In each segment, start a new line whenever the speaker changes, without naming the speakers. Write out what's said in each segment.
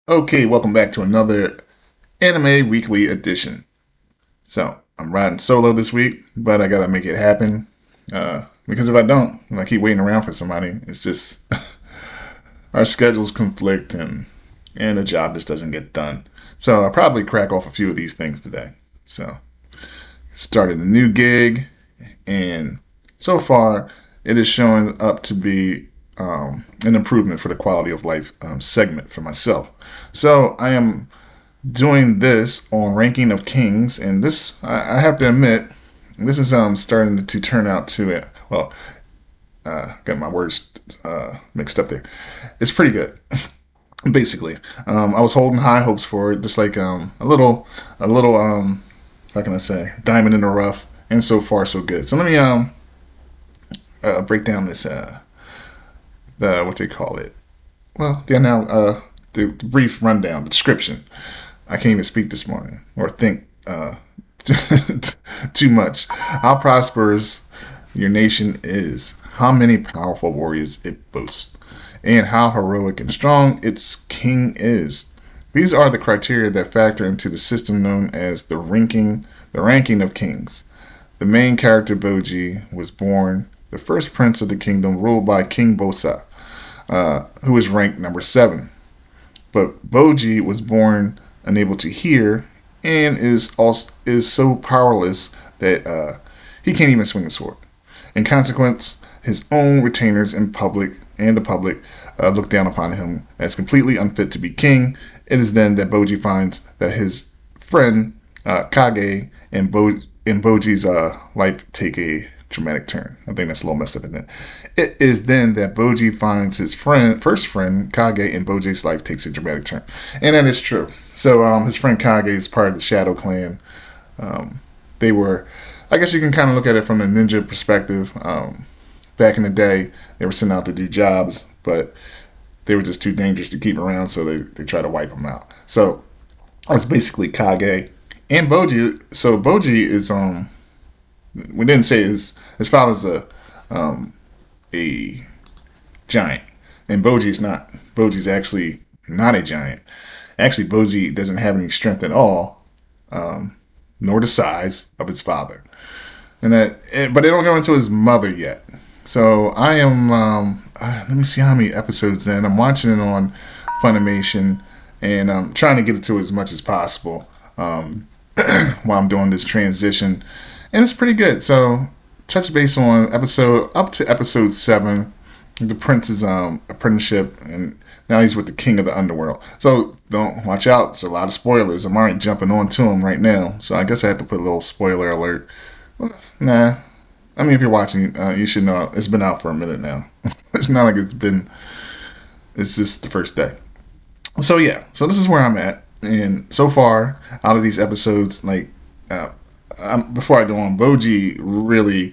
Okay, welcome back to another Anime Weekly edition. So, I'm riding solo this week, but I gotta make it happen. Because if I don't, if I keep waiting around for somebody, it's just our schedules conflict and the job just doesn't get done. So, I'll probably crack off a few of these things today. So, started a new gig, and so far, it is showing up to be an improvement for the quality of life segment for myself. So I am doing this on Ranking of Kings, and this I have to admit, this is starting to turn out to it. Well, got my words mixed up there. It's pretty good. Basically, I was holding high hopes for it, just like a little, how can I say, diamond in the rough, and so far so good. So let me break down this the what they call it. Well, the brief rundown, the description. I can't even speak this morning or think too much. How prosperous your nation is, how many powerful warriors it boasts, and how heroic and strong its king is. These are the criteria that factor into the system known as the ranking of kings. The main character Boji was born the first prince of the kingdom ruled by King Bosa, who is ranked number 7. But Boji was born unable to hear and is so powerless that he can't even swing a sword. In consequence, his own retainers and the public look down upon him as completely unfit to be king. It is then that Boji finds that his friend Kage and Boji's life take a dramatic turn. I think that's a little messed up, isn't it? It is then that Boji finds his first friend Kage, and Boji's life takes a dramatic turn, and that is true. So his friend Kage is part of the Shadow Clan. They were, I guess you can kind of look at it from the ninja perspective. Back in the day, they were sent out to do jobs, but they were just too dangerous to keep around, so they tried to wipe them out. So that's basically Kage and Boji. So Boji is we didn't say his father's a giant, and Boji's not. Boji's actually not a giant. Actually, Boji doesn't have any strength at all, nor the size of his father. But they don't go into his mother yet. So I am. Let me see how many episodes in. I'm watching it on Funimation, and I'm trying to get it to as much as possible while I'm doing this transition, and it's pretty good. So touch base on up to episode 7, the prince's apprenticeship, and now he's with the king of the underworld. So don't watch out. It's a lot of spoilers. I'm already jumping on to him right now. So I guess I have to put a little spoiler alert. Nah. I mean, if you're watching, you should know it's been out for a minute now. It's not like it's just the first day. So yeah, so this is where I'm at. And so far, out of these episodes, like, before I go on, Boji really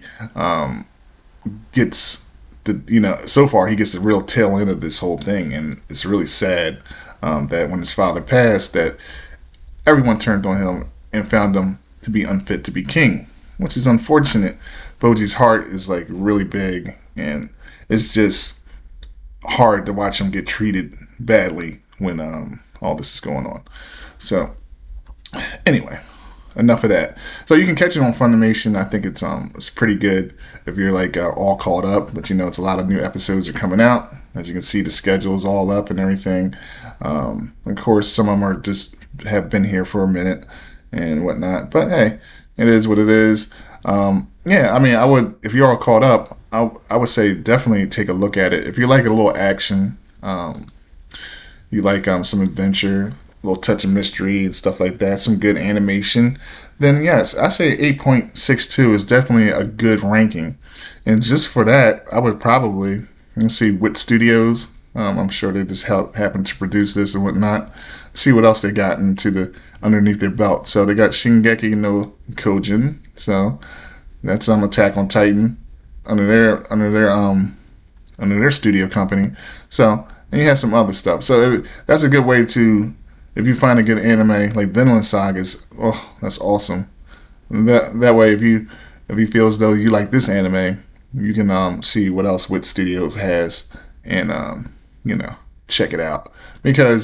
gets so far he gets the real tail end of this whole thing. And it's really sad that when his father passed, that everyone turned on him and found him to be unfit to be king, which is unfortunate. Boji's heart is like really big, and it's just hard to watch him get treated badly when all this is going on. So anyway, enough of that. So you can catch it on Funimation. I think it's pretty good if you're like all caught up, but it's a lot of new episodes are coming out. As you can see, the schedule is all up and everything. Of course, some of them are just have been here for a minute and whatnot, but hey, it is what it is. Yeah, I mean, if you're all caught up, I would say definitely take a look at it. If you like a little action, you like some adventure, a little touch of mystery and stuff like that, some good animation, then yes, I say 8.62 is definitely a good ranking. And just for that, I would probably, let's see, Wit Studios, I'm sure they just happen to produce this and whatnot, see what else they got underneath their belt. So they got Shingeki no Kyojin, so that's Attack on Titan under their studio company. So, and you have some other stuff. So that's a good way to, if you find a good anime like Vinland Sagas, that's awesome. That way, if you feel as though you like this anime, you can see what else Wit Studios has and check it out, because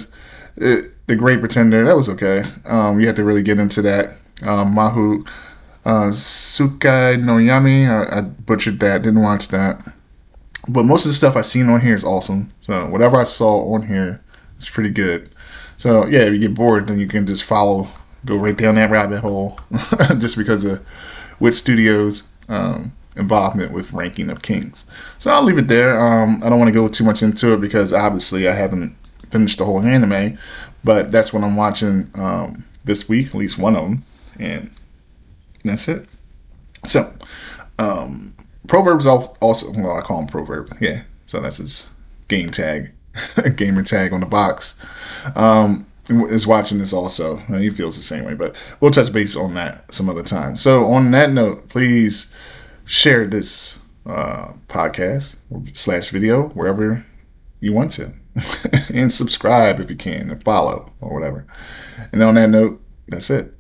The Great Pretender, that was okay. You have to really get into that. Mahu Sukai no Yami, I butchered that. Didn't watch that. But most of the stuff I've seen on here is awesome. So whatever I saw on here is pretty good. So yeah, if you get bored, then you can just go right down that rabbit hole, just because of Wit Studios' involvement with Ranking of Kings. So I'll leave it there. I don't want to go too much into it because obviously I haven't finished the whole anime, but that's what I'm watching this week, at least one of them, and that's it. So, Proverb's also, well, I call him Proverb, yeah. So that's his game tag, gamer tag on the box. Is watching this also. He feels the same way, but we'll touch base on that some other time. So on that note, please share this podcast / video wherever you want to, and subscribe if you can, and follow or whatever. And on that note, that's it.